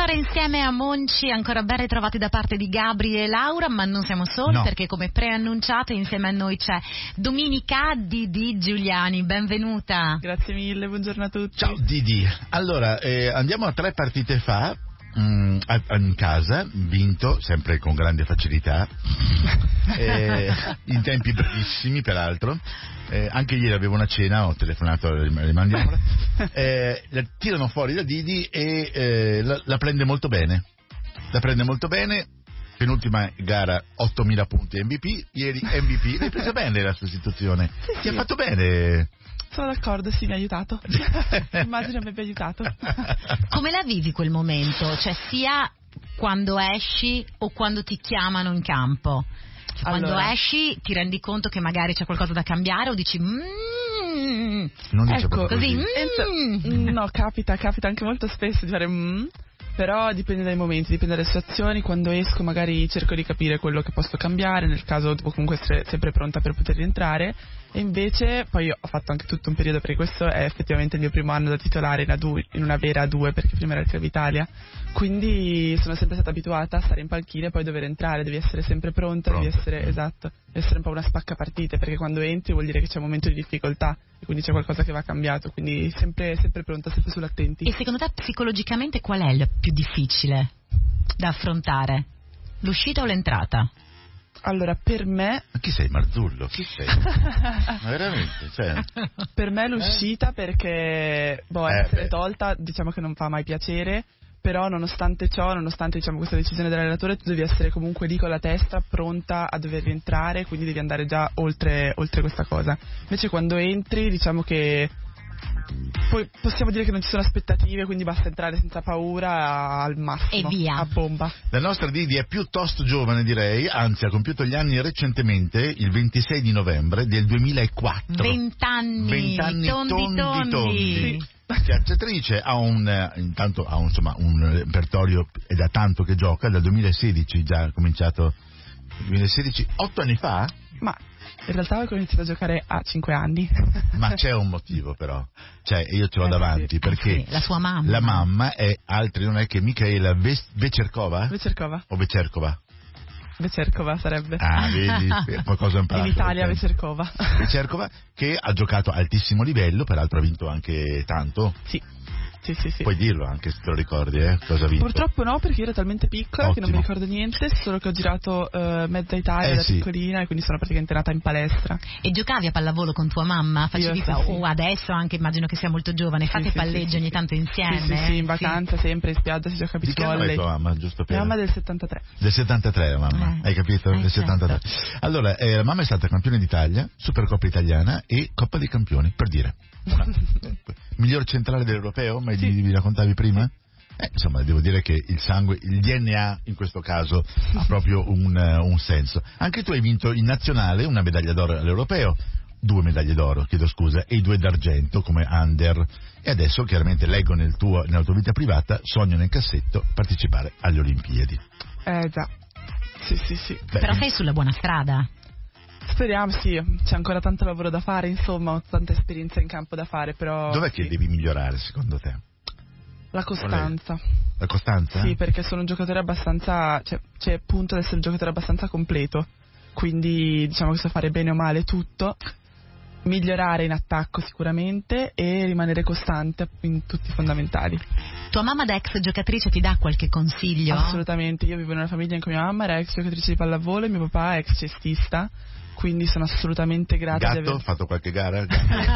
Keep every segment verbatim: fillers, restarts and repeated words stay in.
ancora insieme a Monci, ancora ben ritrovati da parte di Gabri e Laura, ma non siamo soli, no. perché come preannunciato insieme a noi c'è Dominica Didi Giuliani, benvenuta. Grazie mille, buongiorno a tutti. Ciao Didi, allora eh, andiamo a tre partite fa, mh, a, a, in casa, vinto, sempre con grande facilità, eh, in tempi brevissimi peraltro. Eh, anche ieri avevo una cena, ho telefonato, rimandiamola, eh, la tirano fuori da Didi e eh, la, la prende molto bene, la prende molto bene, penultima gara ottomila punti M V P, ieri M V P, l'hai presa bene la sostituzione, sì, ti sì. ha fatto bene. Sono d'accordo, sì, mi ha aiutato, immagino mi abbia aiutato. Come la vivi quel momento, cioè sia quando esci o quando ti chiamano in campo? Cioè, quando allora, esci ti rendi conto che magari c'è qualcosa da cambiare o dici mmm, non dice ecco, così, così. Mm. No, capita, capita anche molto spesso di fare mm, però dipende dai momenti, dipende dalle situazioni. Quando esco magari cerco di capire quello che posso cambiare, nel caso devo comunque essere sempre pronta per poter rientrare. E invece poi ho fatto anche tutto un periodo, perché questo è effettivamente il mio primo anno da titolare in, A due, in una vera A due, perché prima era il Club Italia, quindi sono sempre stata abituata a stare in panchina e poi dover entrare, devi essere sempre pronta, Pronto. devi essere, esatto, devi essere un po' una spaccapartite, perché quando entri vuol dire che c'è un momento di difficoltà e quindi c'è qualcosa che va cambiato, quindi sempre, sempre pronta, sempre sull'attenti. E secondo te psicologicamente qual è il più difficile da affrontare? L'uscita o l'entrata? Allora, per me... Ma chi sei, Marzullo? Chi sei? Ma veramente? Cioè... Per me l'uscita, perché boh, Eh, essere beh. tolta diciamo che non fa mai piacere, però nonostante ciò, nonostante diciamo questa decisione dell'allenatore, tu devi essere comunque lì con la testa pronta a dover rientrare, quindi devi andare già oltre, oltre questa cosa. Invece quando entri diciamo che poi possiamo dire che non ci sono aspettative, quindi basta entrare senza paura al massimo, E via. a bomba. La nostra Didi è piuttosto giovane, direi, anzi ha compiuto gli anni recentemente, il ventisei di novembre del duemilaquattro. Vent'anni, Vent'anni tondi tondi tondi. tondi. Schiacciatrice, ha un eh, intanto ha un, insomma un repertorio, è da tanto che gioca, dal duemilasedici già ha cominciato, duemilasedici, otto anni fa? Ma in realtà ho iniziato a giocare a cinque anni. Ma c'è un motivo però, cioè io ce l'ho Eh, davanti, sì. perché Eh sì, la sua mamma. la mamma è altri, non è che Michaela Ves- Vecerkova? Vecerkova. O Vecerkova? Vecerkova sarebbe. Ah, vedi, qualcosa ho imparato. In Italia perché- Vecerkova. Vecerkova, che ha giocato a altissimo livello, peraltro ha vinto anche tanto. Sì. Sì, sì, sì. Puoi dirlo anche se te lo ricordi, eh? Cosa ha vinto? Purtroppo no, perché io ero talmente piccola Ottimo. che non mi ricordo niente, solo che ho girato eh, mezza Italia Eh, da sì. piccolina e quindi sono praticamente nata in palestra. E giocavi a pallavolo con tua mamma? Facevi Io sì, pa- sì. o adesso anche, immagino che sia molto giovane, fate Sì, sì, palleggi sì, ogni sì. tanto insieme? Sì, sì, eh? sì, in vacanza sempre in spiaggia si gioca a Di beach che anno è volley. tua mamma, giusto per... Mia mamma è del settantatré. Del settantatré la mamma, Eh, hai capito? eh, Del certo. settantatré. Allora, eh, la mamma è stata campione d'Italia, Supercoppa italiana e Coppa dei Campioni, per dire. Una. Miglior centrale dell'europeo, ma Sì. vi, vi raccontavi prima? Eh, insomma, devo dire che il sangue, il D N A in questo caso ha proprio un, uh, un senso. Anche tu hai vinto in nazionale una medaglia d'oro all'europeo, due medaglie d'oro, chiedo scusa, e due d'argento come under. E adesso chiaramente leggo nel tuo, nella tua vita privata, sogno nel cassetto partecipare alle Olimpiadi. Eh già. Sì, sì, sì. Beh, Però sei sulla buona strada. Speriamo, sì, c'è ancora tanto lavoro da fare, insomma, ho tanta esperienza in campo da fare, però... dov'è sì. che devi migliorare secondo te? La costanza. La costanza? Sì, perché sono un giocatore abbastanza, cioè, cioè punto ad essere un giocatore abbastanza completo, quindi diciamo che so fare bene o male tutto, migliorare in attacco sicuramente e rimanere costante in tutti i fondamentali. Tua mamma da ex giocatrice ti dà qualche consiglio? Assolutamente, io vivo in una famiglia in cui mia mamma era ex giocatrice di pallavolo e mio papà è ex cestista, quindi sono assolutamente grata Gatto? di aver... Ha fatto qualche gara?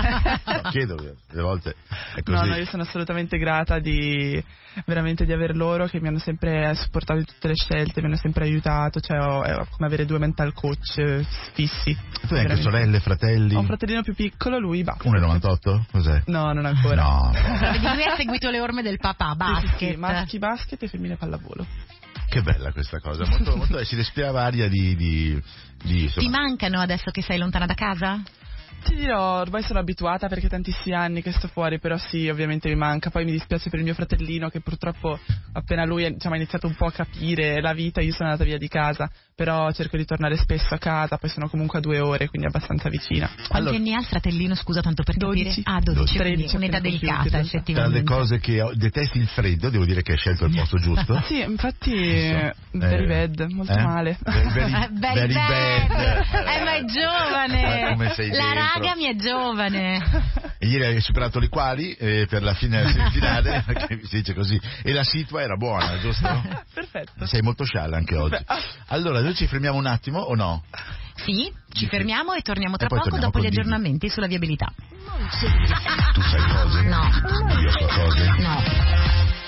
No, chiedo, delle volte è così. No, no, io sono assolutamente grata di veramente di aver loro che mi hanno sempre supportato in tutte le scelte, mi hanno sempre aiutato, cioè ho, è come avere due mental coach eh, fissi. Tu hai anche Veramente. sorelle, fratelli? Ho un fratellino più piccolo, lui va. uno virgola novantotto? Cos'è? No, non ancora. No. Vedi, lui ha seguito le orme del papà, basket. Sì, sì, sì, maschi basket e femmine pallavolo. Che bella questa cosa, molto, molto, si respirava aria di... di, di Ti insomma, mancano adesso che sei lontana da casa? Ti dirò, ormai sono abituata perché tantissimi anni che sto fuori, però sì, ovviamente mi manca. Poi mi dispiace per il mio fratellino che purtroppo appena lui diciamo, ha iniziato un po' a capire la vita, io sono andata via di casa, però cerco di tornare spesso a casa, poi sono comunque a due ore, quindi abbastanza vicina. Quanti Allora, anni ha il fratellino, scusa, tanto per dodici. capire? Ah, dodici, tredici, un'età appena delicata, compiuti, tra effettivamente. le cose che ho- detesti il freddo, devo dire che hai scelto il posto giusto. Sì, infatti, Eh, very bad, molto eh? male. Very, very, Eh, very very bad. bad. Eh, ma è giovane. Guarda come sei La dentro. raga mi è giovane. E ieri hai superato le quali eh, per la fine della semifinale, che si dice così, e la situa era buona, giusto? Perfetto. Sei molto scialla anche oggi. Allora, noi ci fermiamo un attimo o no? Sì, ci fermiamo e torniamo tra E poi poco torniamo dopo con gli Didi. aggiornamenti sulla viabilità. Tu sai cose? No. Io so cose? No.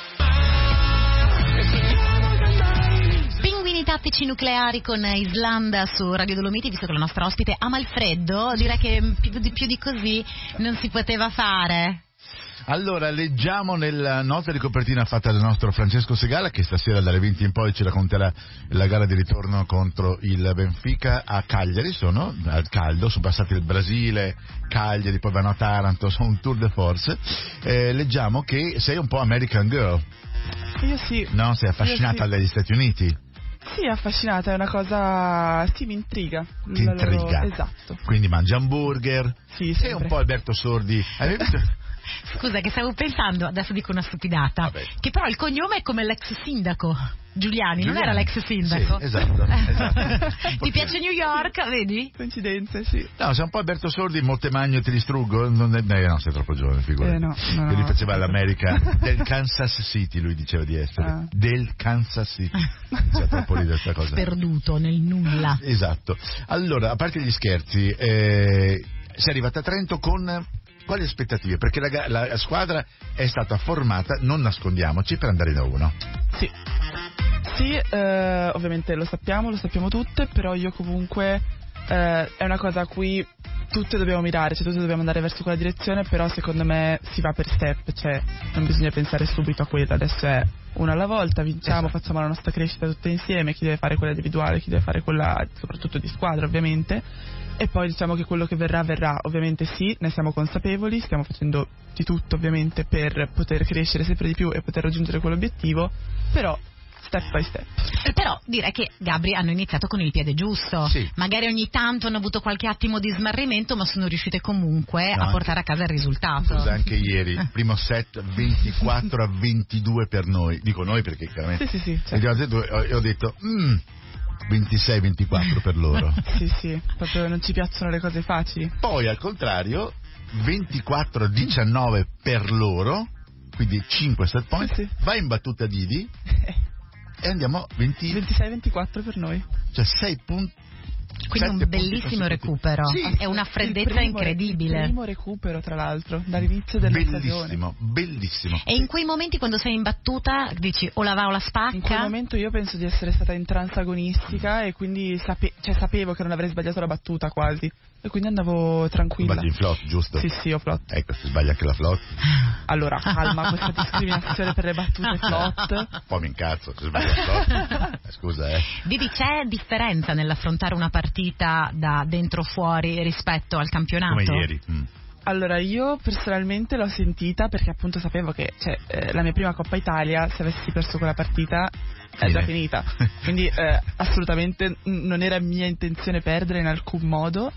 Pinguini tattici nucleari con Islanda su Radio Dolomiti, visto che la nostra ospite ama il freddo, direi che più di, più di così non si poteva fare. Allora, leggiamo nella nota di copertina fatta dal nostro Francesco Segala, che stasera dalle venti in poi ci racconterà la gara di ritorno contro il Benfica a Cagliari. Sono al caldo, sono passati il Brasile, Cagliari, poi vanno a Taranto, sono un tour de force. Eh, leggiamo che sei un po' American Girl, Io sì. no? Sei affascinata Io sì. dagli Stati Uniti. Sì, affascinata, è una cosa... sì, mi intriga. Ti La loro- intriga. Esatto. Quindi mangia hamburger. Sì, Sei sempre. un po' Alberto Sordi. Hai visto? Scusa, che stavo pensando, adesso dico una stupidata, Vabbè. che però il cognome è come l'ex sindaco Giuliani, non Giuliani. era l'ex sindaco? Sì, esatto, esatto. Un po' Ti più. piace New York, vedi? Coincidenze, sì. No, sei un po' Alberto Sordi, molte magno e ti distruggo. Non è, no, sei troppo giovane, figurati. Eh, no, no, Che lui no. faceva l'America del Kansas City, lui diceva di essere. Ah. Del Kansas City. C'è troppo ridere questa cosa. Sperduto nel nulla. Esatto. Allora, a parte gli scherzi, eh, sei arrivata a Trento con quali aspettative? Perché la, ga- la squadra è stata formata, non nascondiamoci, per andare in A uno. Sì. Sì, eh, ovviamente lo sappiamo, lo sappiamo tutte, però io comunque eh, è una cosa a cui tutte dobbiamo mirare, cioè tutte dobbiamo andare verso quella direzione, però secondo me si va per step, cioè non bisogna pensare subito a quella, adesso è una alla volta, vinciamo, Esatto. facciamo la nostra crescita tutte insieme, chi deve fare quella individuale, chi deve fare quella soprattutto di squadra ovviamente, e poi diciamo che quello che verrà verrà, ovviamente sì, ne siamo consapevoli, stiamo facendo di tutto ovviamente per poter crescere sempre di più e poter raggiungere quell'obiettivo, però step by step. E però direi che Gabri hanno iniziato con il piede giusto. Sì. Magari ogni tanto hanno avuto qualche attimo di smarrimento, ma sono riuscite comunque No, a portare a casa il risultato. Scusa, anche ieri, primo set ventiquattro a ventidue per noi. Dico noi perché chiaramente... Sì, sì, sì, certo. E io ho detto, ho- ho detto mm, ventisei ventiquattro per loro. Sì, sì, proprio non ci piacciono le cose facili. Poi al contrario, ventiquattro a diciannove per loro, quindi cinque set point, Sì, sì. va in battuta Didi e andiamo a venti, ventisei ventiquattro per noi. cioè sei punti. Quindi un sette punti bellissimo consecutivi. recupero. Sì, È una Il freddezza primo- incredibile. Il primo recupero, tra l'altro, dall'inizio della stagione. bellissimo, bellissimo. E in quei momenti quando sei in battuta dici o la va o la spacca? In quel momento io penso di essere stata in trance agonistica e quindi sape- cioè, sapevo che non avrei sbagliato la battuta quasi. E quindi andavo tranquilla. Sbagli in flot, giusto? Sì, sì, ho flot. Ecco, si sbaglia anche la flot. Allora, calma, questa discriminazione per le battute flot. Poi mi incazzo, si sbaglia la flot. Eh, Scusa, eh. Didi, c'è differenza nell'affrontare una partita da dentro fuori rispetto al campionato? Come ieri. Mm. Allora, io personalmente l'ho sentita perché appunto sapevo che cioè, eh, la mia prima Coppa Italia, se avessi perso quella partita, è Fine. già finita. Quindi eh, assolutamente n- non era mia intenzione perdere in alcun modo.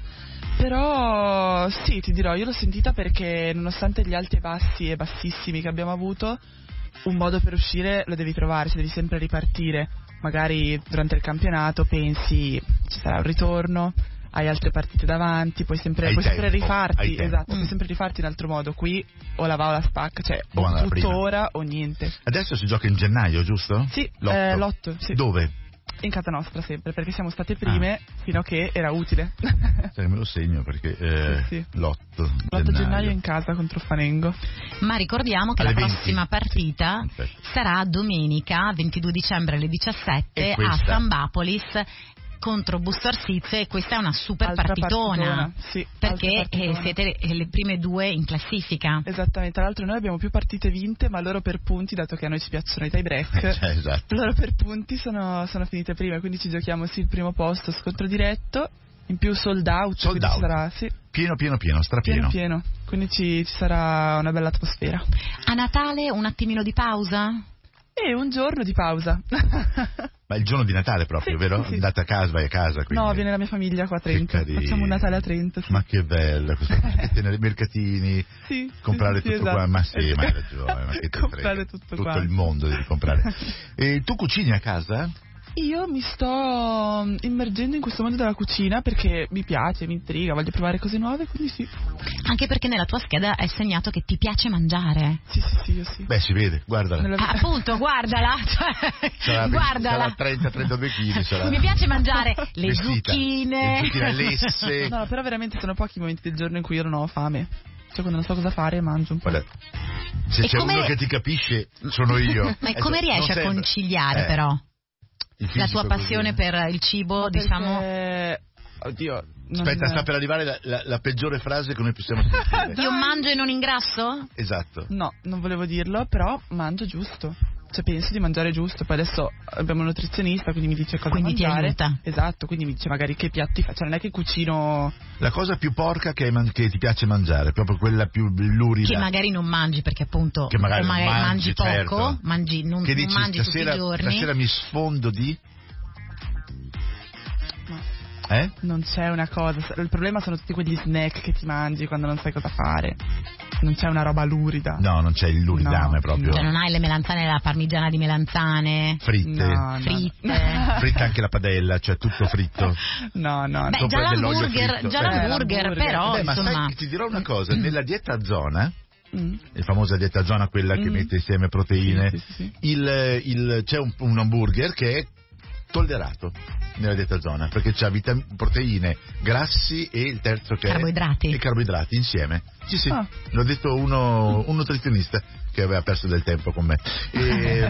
Però sì, ti dirò, io l'ho sentita perché nonostante gli alti e bassi e bassissimi che abbiamo avuto, un modo per uscire lo devi trovare, cioè devi sempre ripartire. Magari durante il campionato pensi ci sarà un ritorno, hai altre partite davanti, puoi sempre, Hai puoi sempre tempo, hai rifarti, tempo. esatto, Mm. puoi sempre rifarti in altro modo. Qui o la va o la spacca, cioè Buona o la tutto prima. ora o niente. Adesso si gioca in gennaio, giusto? Sì, L'otto. eh, l'otto, sì. Dove? In casa nostra sempre, perché siamo state prime fino a che era utile. Se me lo segno perché eh, Sì, sì. l'otto l'otto gennaio in casa contro Fanengo. Ma ricordiamo che Alle la venti. prossima partita Perfetto. sarà domenica ventidue dicembre alle diciassette E a questa? San Bapolis contro Busto Arsizio, e questa è una super Altra partitona, partitona, sì, perché altra partitona. eh, siete le prime due in classifica. Esattamente, tra l'altro noi abbiamo più partite vinte, ma loro per punti, dato che a noi ci piacciono i tie break, Cioè, esatto. loro per punti sono, sono finite prime, quindi ci giochiamo sì il primo posto, scontro diretto, In più sold out, Sold quindi out. ci sarà, sì, Pieno, pieno, pieno, strapieno. pieno pieno, quindi ci, ci sarà una bella atmosfera. A Natale un attimino di pausa? E un giorno di pausa. Ma il giorno di Natale proprio, Sì, vero? sì, sì. Andate a casa, vai a casa. Quindi. No, viene la mia famiglia qua a Che Trento. carino. Facciamo un Natale a Trento. Sì. Ma che bello, questo tenere i mercatini, Sì, comprare sì, sì, tutto esatto. qua, ma sì, ma hai ragione, ma che te Comprare frega. tutto tutto quanto. il mondo devi comprare. E tu cucini a casa? Io mi sto mm, immergendo in questo mondo della cucina perché mi piace, mi intriga, voglio provare cose nuove, quindi sì. Anche perché nella tua scheda è segnato che ti piace mangiare. Sì, sì, sì, io sì. Beh, si vede, guardala. Nella- Ah, appunto, guardala, cioè, Sarà, guardala. sarà trenta trentadue chili. Sarà Mi piace mangiare le vestita, zucchine. le zucchine lesse. No, però veramente sono pochi i momenti del giorno in cui io non ho fame. Cioè quando non so cosa fare mangio un po'. Guarda, se E c'è come- uno che ti capisce, sono io. Ma Eh, come so- non riesci a sembra. conciliare Eh, però il la fisico tua così. passione per il cibo, Ma diciamo? perché- Oddio. non- Aspetta, sta per arrivare la, la- la peggiore frase che noi possiamo sentire. Io mangio e non ingrasso? Esatto. No, non volevo dirlo, però mangio giusto. Cioè penso di mangiare giusto, poi adesso abbiamo un nutrizionista, quindi mi dice cosa Quindi ti mangiare. aiuta. Esatto, quindi mi dice magari che piatti fa, cioè non è che cucino. La cosa più porca che, hai man- che ti piace mangiare, proprio quella più lurida. Che magari non mangi perché appunto Che magari o non magari mangi, poco, certo. mangi, non, Che non dici, mangi stasera, tutti i giorni. stasera mi sfondo di... No, Eh? non c'è una cosa. Il problema sono tutti quegli snack che ti mangi quando non sai cosa fare. Non c'è una roba lurida. No, non c'è il luridame No, proprio. Cioè non hai le melanzane, la parmigiana di melanzane, Fritte. No, no, fritte. Fritta anche la padella, cioè tutto fritto. No, no, Beh, no. già Sopra dell'olio l'hamburger, fritto. già Eh, l'hamburger, l'hamburger. però Beh, ma insomma sai, ti dirò una cosa, nella dieta zona, Mm. la famosa dieta zona, quella che Mm. mette insieme proteine, Sì, sì, sì. Il, il- c'è un, un hamburger che è tollerato nella dieta zona, perché c'ha vitam- proteine, grassi e il terzo che Carboidrati. è e carboidrati insieme. Sì, sì, Ah. l'ho detto uno, un nutrizionista che aveva perso del tempo con me. E,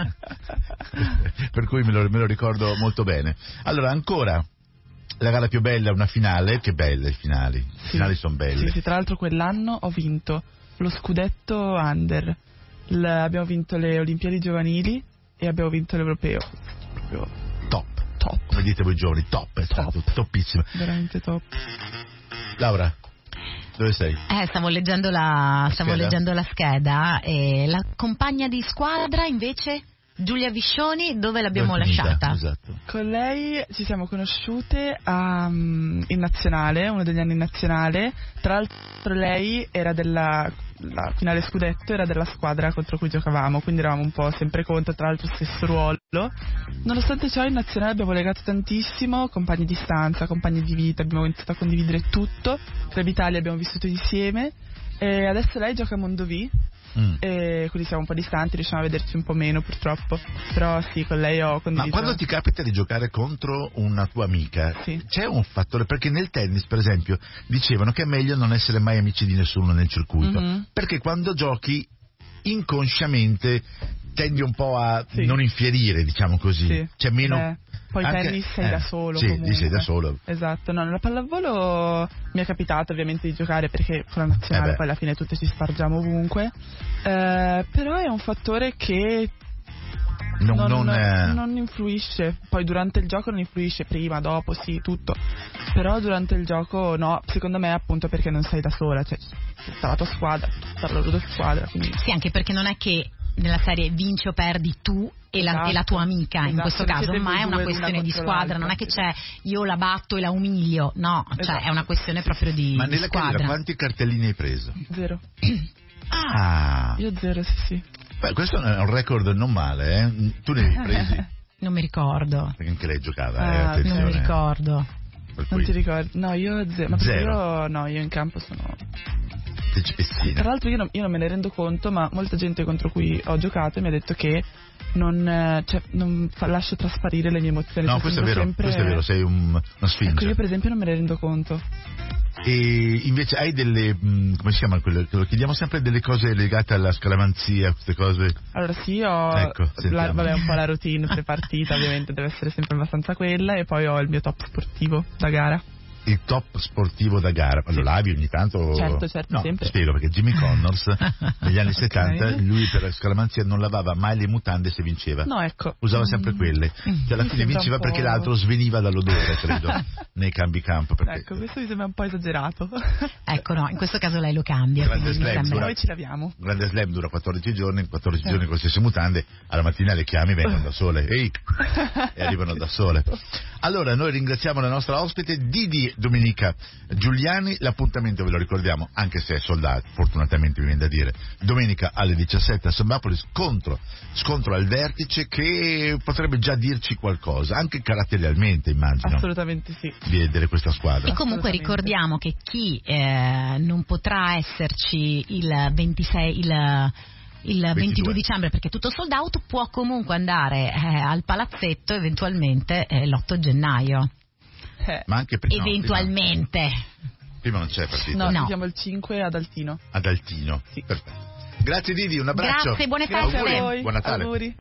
per cui me lo, me lo ricordo molto bene. Allora, ancora la gara più bella, una finale, che belle i finali. I Sì. finali sono belle. Sì, sì, tra l'altro quell'anno ho vinto lo scudetto under. L- abbiamo vinto le Olimpiadi giovanili e abbiamo vinto l'Europeo. Proprio Top. top, Come dite voi giovani, top, è stato topissimo. veramente top. Laura, dove sei? Eh, stavo leggendo la, stavo scheda? leggendo la scheda e la compagna di squadra invece Giulia Viscioni dove l'abbiamo Dove è finita? lasciata? Esatto. Con lei ci siamo conosciute a, mm, in nazionale, uno degli anni in nazionale. Tra l'altro lei era della la finale scudetto, era della squadra contro cui giocavamo, quindi eravamo un po' sempre contro, tra l'altro stesso ruolo. Nonostante ciò in nazionale abbiamo legato tantissimo, compagni di stanza, compagni di vita, abbiamo iniziato a condividere tutto. Club Italia abbiamo vissuto insieme e adesso lei gioca a Mondovì. Mm. E quindi siamo un po' distanti, riusciamo a vederci un po' meno purtroppo. Però sì, con lei ho condiviso. Ma quando ti capita di giocare contro una tua amica, Sì. c'è un fattore, perché nel tennis, per esempio, dicevano che è meglio non essere mai amici di nessuno nel circuito, Mhm. perché quando giochi inconsciamente tendi un po' a Sì. non infierire, diciamo così. Sì. C'è meno... Eh, poi anche- tennis sei eh, da solo. Sì, comunque. lì sei da solo. Esatto, no, nella pallavolo mi è capitato ovviamente di giocare perché con la nazionale Eh beh. poi alla fine tutte ci spargiamo ovunque. Eh, però è un fattore che Non, non, non, eh, non influisce. Poi durante il gioco non influisce, prima, dopo, sì, tutto. Però durante il gioco no, secondo me appunto perché non sei da sola, cioè tutta la tua squadra, tutta la loro squadra. Quindi... Sì, anche perché non è che nella serie vinci o perdi tu e la, Esatto. e la tua amica in Esatto, questo non caso, siete ma voi è una due questione l'una di contro squadra, non è l'altra, che sì. c'è io la batto e la umilio, no, cioè Esatto. è una questione proprio di, Ma di nella carriera squadra. quanti cartellini hai preso? Zero. Ah, Io zero, sì, sì. beh, questo è un record non male, eh? Tu ne hai presi? Non mi ricordo, Perché anche lei giocava, eh, Ah, attenzione. non mi ricordo. Per Non cui ti ricordi? No, io zero. Ma perché Zero. io no, io in campo sono. sei spessina. Tra l'altro io non, io non me ne rendo conto, ma molta gente contro cui ho giocato mi ha detto che non, eh, cioè, non fa- lascio trasparire le mie emozioni. No, cioè, questo è sembro vero, sempre- questo è vero, sei un, una Ecco, sfinge. io per esempio non me ne rendo conto. E invece hai delle, mh, come si chiama quello? Che lo chiediamo sempre, delle cose legate alla scaramanzia, queste cose. Allora sì, ho Ecco, sentiamo. la, vabbè, un po' la routine pre-partita, ovviamente deve essere sempre abbastanza quella, e poi ho il mio top sportivo da gara. il top sportivo da gara. Lo lavi ogni tanto? Certo, certo, no, sempre. spiego, perché Jimmy Connors negli anni settanta, lui per scaramanzia non lavava mai le mutande se vinceva. No, ecco. Usava sempre quelle. Che alla Mi fine sembra vinceva un perché po'- l'altro sveniva dall'odore, credo, nei cambi campo. Perché Ecco, questo mi sembra un po' esagerato. Ecco, no, in questo caso lei lo cambia. Grande quindi mi slam, sembra- Noi ci laviamo. un grande slam dura quattordici giorni, in quattordici giorni con le stesse mutande, alla mattina le chiami, vengono da sole, ehi, e arrivano da sole. Allora, noi ringraziamo la nostra ospite Didi Domenica Giuliani, l'appuntamento ve lo ricordiamo, anche se è soldato, fortunatamente mi viene da dire, domenica alle diciassette a Sambapolis, scontro, scontro al vertice che potrebbe già dirci qualcosa, anche caratterialmente immagino, Assolutamente sì. di vedere questa squadra. E comunque Assolutamente. ricordiamo che chi eh, non potrà esserci il ventisei, il, il ventidue ventidue dicembre perché è tutto sold out, può comunque andare eh, al palazzetto eventualmente eh, l'otto gennaio. Eh, Ma anche prima, no, Eventualmente. prima, prima non c'è partita. no, No. ci siamo il cinque ad Altino. Ad Altino. Sì. Perfetto. Grazie Didi, un abbraccio. Grazie, buone Grazie feste. a voi. Buon Natale. Auguri.